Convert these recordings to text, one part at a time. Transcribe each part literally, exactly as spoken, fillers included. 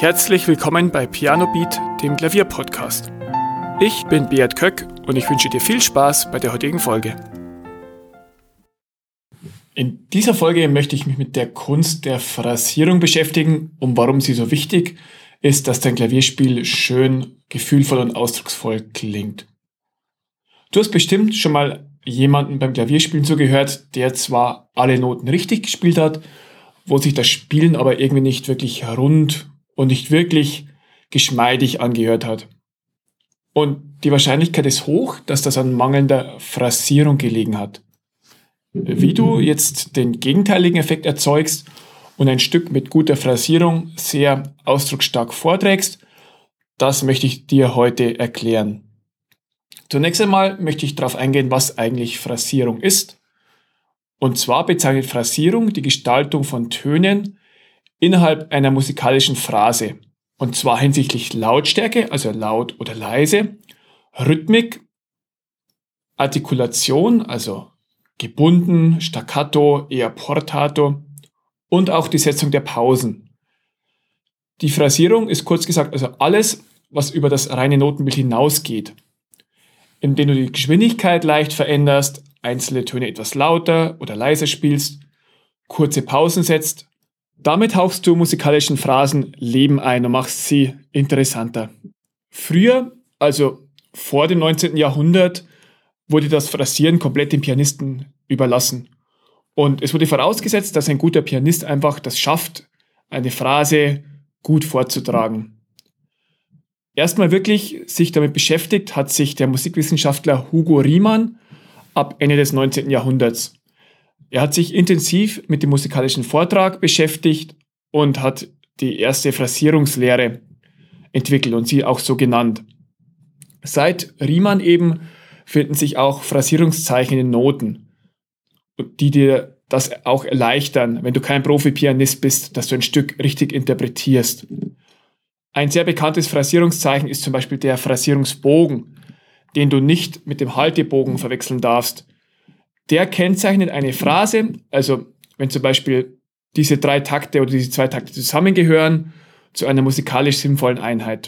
Herzlich willkommen bei Piano Beat, dem Klavierpodcast. Ich bin Beat Köck und ich wünsche dir viel Spaß bei der heutigen Folge. In dieser Folge möchte ich mich mit der Kunst der Phrasierung beschäftigen und warum sie so wichtig ist, dass dein Klavierspiel schön, gefühlvoll und ausdrucksvoll klingt. Du hast bestimmt schon mal jemanden beim Klavierspielen zugehört, der zwar alle Noten richtig gespielt hat, wo sich das Spielen aber irgendwie nicht wirklich rund und nicht wirklich geschmeidig angehört hat. Und die Wahrscheinlichkeit ist hoch, dass das an mangelnder Phrasierung gelegen hat. Wie du jetzt den gegenteiligen Effekt erzeugst und ein Stück mit guter Phrasierung sehr ausdrucksstark vorträgst, das möchte ich dir heute erklären. Zunächst einmal möchte ich darauf eingehen, was eigentlich Phrasierung ist. Und zwar bezeichnet Phrasierung die Gestaltung von Tönen innerhalb einer musikalischen Phrase. Und zwar hinsichtlich Lautstärke, also laut oder leise, Rhythmik, Artikulation, also gebunden, staccato, eher portato und auch die Setzung der Pausen. Die Phrasierung ist kurz gesagt also alles, was über das reine Notenbild hinausgeht, indem du die Geschwindigkeit leicht veränderst, einzelne Töne etwas lauter oder leiser spielst, kurze Pausen setzt. Damit hauchst du musikalischen Phrasen Leben ein und machst sie interessanter. Früher, also vor dem neunzehnten Jahrhundert, wurde das Phrasieren komplett dem Pianisten überlassen. Und es wurde vorausgesetzt, dass ein guter Pianist einfach das schafft, eine Phrase gut vorzutragen. Erstmal wirklich sich damit beschäftigt hat sich der Musikwissenschaftler Hugo Riemann ab Ende des neunzehnten Jahrhunderts. Er hat sich intensiv mit dem musikalischen Vortrag beschäftigt und hat die erste Phrasierungslehre entwickelt und sie auch so genannt. Seit Riemann eben finden sich auch Phrasierungszeichen in Noten, die dir das auch erleichtern, wenn du kein Profi-Pianist bist, dass du ein Stück richtig interpretierst. Ein sehr bekanntes Phrasierungszeichen ist zum Beispiel der Phrasierungsbogen, den du nicht mit dem Haltebogen verwechseln darfst. Der kennzeichnet eine Phrase, also wenn zum Beispiel diese drei Takte oder diese zwei Takte zusammengehören, zu einer musikalisch sinnvollen Einheit.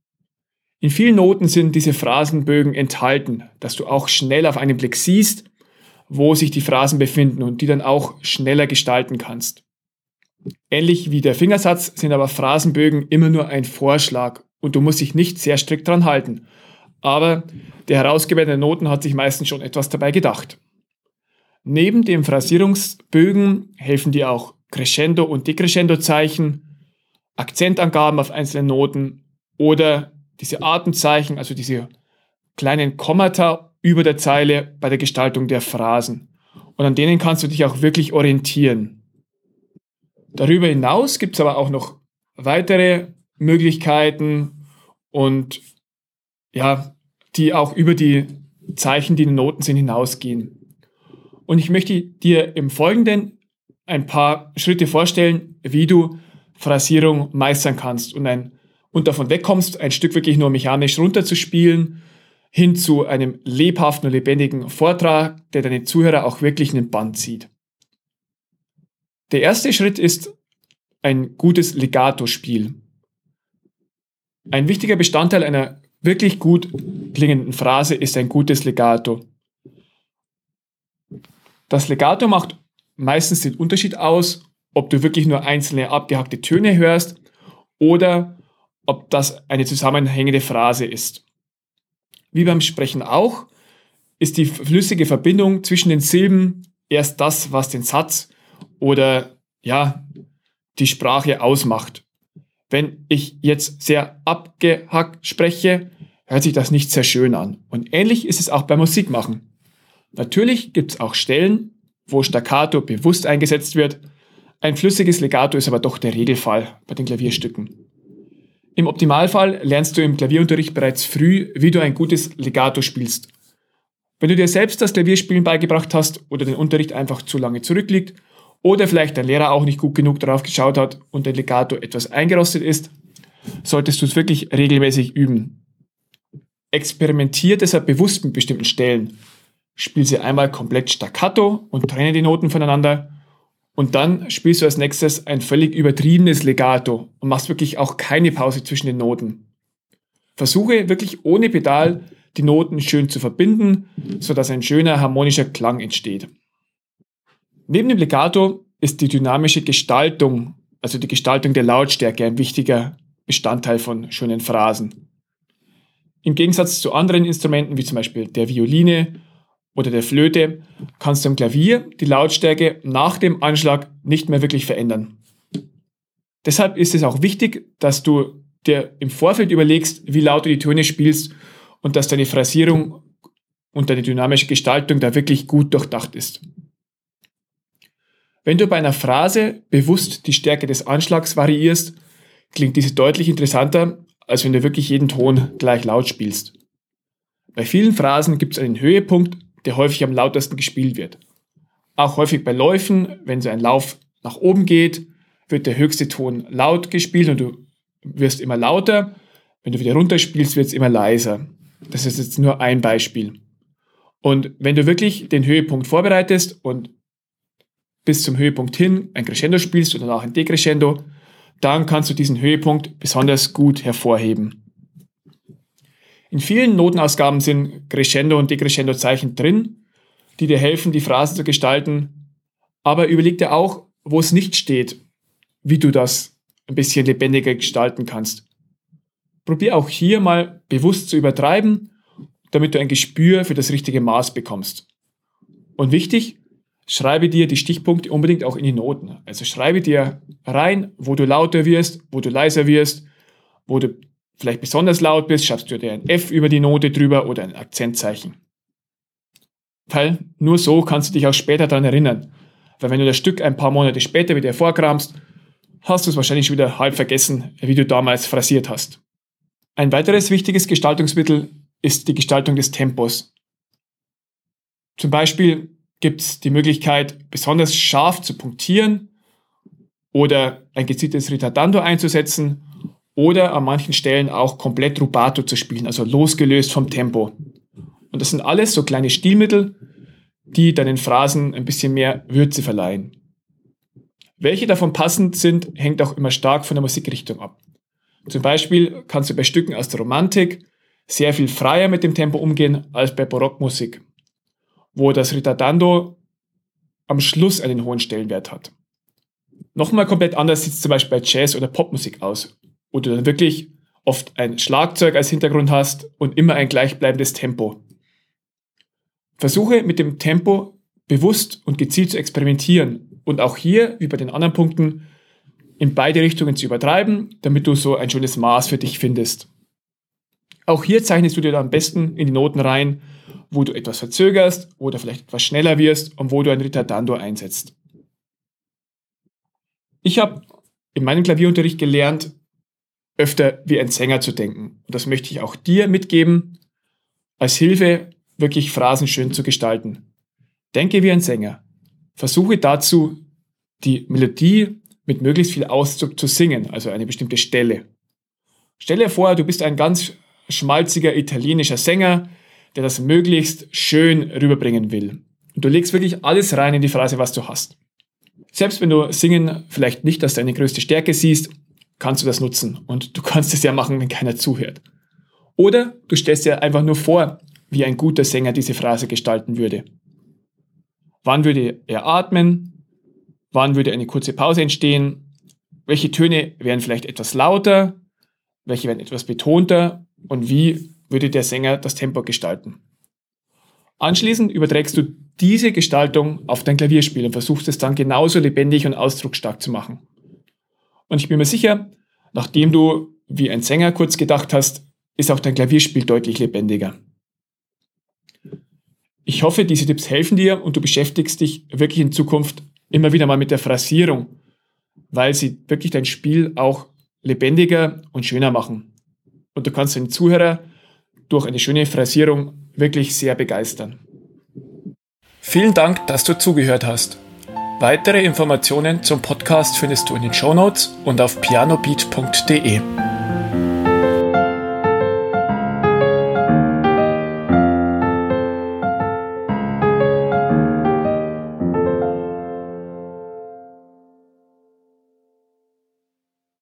In vielen Noten sind diese Phrasenbögen enthalten, dass du auch schnell auf einen Blick siehst, wo sich die Phrasen befinden und die dann auch schneller gestalten kannst. Ähnlich wie der Fingersatz sind aber Phrasenbögen immer nur ein Vorschlag und du musst dich nicht sehr strikt dran halten. Aber der Herausgeber der Noten hat sich meistens schon etwas dabei gedacht. Neben den Phrasierungsbögen helfen dir auch Crescendo- und Decrescendo-Zeichen, Akzentangaben auf einzelnen Noten oder diese Atemzeichen, also diese kleinen Kommata über der Zeile bei der Gestaltung der Phrasen. Und an denen kannst du dich auch wirklich orientieren. Darüber hinaus gibt es aber auch noch weitere Möglichkeiten und ja, die auch über die Zeichen, die in den Noten sind, hinausgehen. Und ich möchte dir im Folgenden ein paar Schritte vorstellen, wie du Phrasierung meistern kannst und, ein, und davon wegkommst, ein Stück wirklich nur mechanisch runterzuspielen, hin zu einem lebhaften und lebendigen Vortrag, der deine Zuhörer auch wirklich in den Bann zieht. Der erste Schritt ist ein gutes Legato-Spiel. Ein wichtiger Bestandteil einer wirklich gut klingenden Phrase ist ein gutes Legato. Das Legato macht meistens den Unterschied aus, ob du wirklich nur einzelne abgehackte Töne hörst oder ob das eine zusammenhängende Phrase ist. Wie beim Sprechen auch, ist die flüssige Verbindung zwischen den Silben erst das, was den Satz oder ja, die Sprache ausmacht. Wenn ich jetzt sehr abgehackt spreche, hört sich das nicht sehr schön an. Und ähnlich ist es auch beim Musikmachen. Natürlich gibt es auch Stellen, wo Staccato bewusst eingesetzt wird. Ein flüssiges Legato ist aber doch der Regelfall bei den Klavierstücken. Im Optimalfall lernst du im Klavierunterricht bereits früh, wie du ein gutes Legato spielst. Wenn du dir selbst das Klavierspielen beigebracht hast oder den Unterricht einfach zu lange zurückliegt oder vielleicht dein Lehrer auch nicht gut genug darauf geschaut hat und dein Legato etwas eingerostet ist, solltest du es wirklich regelmäßig üben. Experimentiere deshalb bewusst mit bestimmten Stellen. Spiel sie einmal komplett staccato und trenne die Noten voneinander Und dann spielst du als nächstes ein völlig übertriebenes Legato und machst wirklich auch keine Pause zwischen den Noten. Versuche wirklich ohne Pedal die Noten schön zu verbinden, sodass ein schöner harmonischer Klang entsteht. Neben dem Legato ist die dynamische Gestaltung, also die Gestaltung der Lautstärke, ein wichtiger Bestandteil von schönen Phrasen. Im Gegensatz zu anderen Instrumenten wie zum Beispiel der Violine oder der Flöte kannst du am Klavier die Lautstärke nach dem Anschlag nicht mehr wirklich verändern. Deshalb ist es auch wichtig, dass du dir im Vorfeld überlegst, wie laut du die Töne spielst und dass deine Phrasierung und deine dynamische Gestaltung da wirklich gut durchdacht ist. Wenn du bei einer Phrase bewusst die Stärke des Anschlags variierst, klingt diese deutlich interessanter, als wenn du wirklich jeden Ton gleich laut spielst. Bei vielen Phrasen gibt es einen Höhepunkt, der häufig am lautesten gespielt wird. Auch häufig bei Läufen, wenn so ein Lauf nach oben geht, wird der höchste Ton laut gespielt und du wirst immer lauter. Wenn du wieder runter spielst, wird es immer leiser. Das ist jetzt nur ein Beispiel. Und wenn du wirklich den Höhepunkt vorbereitest und bis zum Höhepunkt hin ein Crescendo spielst oder danach ein Decrescendo, dann kannst du diesen Höhepunkt besonders gut hervorheben. In vielen Notenausgaben sind Crescendo- und Decrescendo-Zeichen drin, die dir helfen, die Phrasen zu gestalten. Aber überleg dir auch, wo es nicht steht, wie du das ein bisschen lebendiger gestalten kannst. Probier auch hier mal bewusst zu übertreiben, damit du ein Gespür für das richtige Maß bekommst. Und wichtig, schreibe dir die Stichpunkte unbedingt auch in die Noten. Also schreibe dir rein, wo du lauter wirst, wo du leiser wirst, wo du vielleicht besonders laut bist, schreibst du dir ein F über die Note drüber oder ein Akzentzeichen. Weil nur so kannst du dich auch später daran erinnern. Weil wenn du das Stück ein paar Monate später wieder hervorkramst, hast du es wahrscheinlich schon wieder halb vergessen, wie du damals phrasiert hast. Ein weiteres wichtiges Gestaltungsmittel ist die Gestaltung des Tempos. Zum Beispiel gibt es die Möglichkeit, besonders scharf zu punktieren oder ein gezieltes Ritardando einzusetzen oder an manchen Stellen auch komplett rubato zu spielen, also losgelöst vom Tempo. Und das sind alles so kleine Stilmittel, die deinen Phrasen ein bisschen mehr Würze verleihen. Welche davon passend sind, hängt auch immer stark von der Musikrichtung ab. Zum Beispiel kannst du bei Stücken aus der Romantik sehr viel freier mit dem Tempo umgehen als bei Barockmusik, wo das Ritardando am Schluss einen hohen Stellenwert hat. Nochmal komplett anders sieht es zum Beispiel bei Jazz- oder Popmusik aus, wo du dann wirklich oft ein Schlagzeug als Hintergrund hast und immer ein gleichbleibendes Tempo. Versuche mit dem Tempo bewusst und gezielt zu experimentieren und auch hier, wie bei den anderen Punkten, in beide Richtungen zu übertreiben, damit du so ein schönes Maß für dich findest. Auch hier zeichnest du dir dann am besten in die Noten rein, wo du etwas verzögerst, wo du vielleicht etwas schneller wirst und wo du ein Ritardando einsetzt. Ich habe in meinem Klavierunterricht gelernt, öfter wie ein Sänger zu denken. Und das möchte ich auch dir mitgeben, als Hilfe, wirklich Phrasen schön zu gestalten. Denke wie ein Sänger. Versuche dazu, die Melodie mit möglichst viel Ausdruck zu singen, also eine bestimmte Stelle. Stell dir vor, du bist ein ganz schmalziger italienischer Sänger, der das möglichst schön rüberbringen will. Und du legst wirklich alles rein in die Phrase, was du hast. Selbst wenn du Singen vielleicht nicht als deine größte Stärke siehst, kannst du das nutzen. Und du kannst es ja machen, wenn keiner zuhört. Oder du stellst dir einfach nur vor, wie ein guter Sänger diese Phrase gestalten würde. Wann würde er atmen? Wann würde eine kurze Pause entstehen? Welche Töne wären vielleicht etwas lauter? Welche wären etwas betonter? Und wie würde der Sänger das Tempo gestalten? Anschließend überträgst du diese Gestaltung auf dein Klavierspiel und versuchst es dann genauso lebendig und ausdrucksstark zu machen. Und ich bin mir sicher, nachdem du wie ein Sänger kurz gedacht hast, ist auch dein Klavierspiel deutlich lebendiger. Ich hoffe, diese Tipps helfen dir und du beschäftigst dich wirklich in Zukunft immer wieder mal mit der Phrasierung, weil sie wirklich dein Spiel auch lebendiger und schöner machen. Und du kannst den Zuhörer durch eine schöne Phrasierung wirklich sehr begeistern. Vielen Dank, dass du zugehört hast. Weitere Informationen zum Podcast findest du in den Shownotes und auf pianobeat punkt de.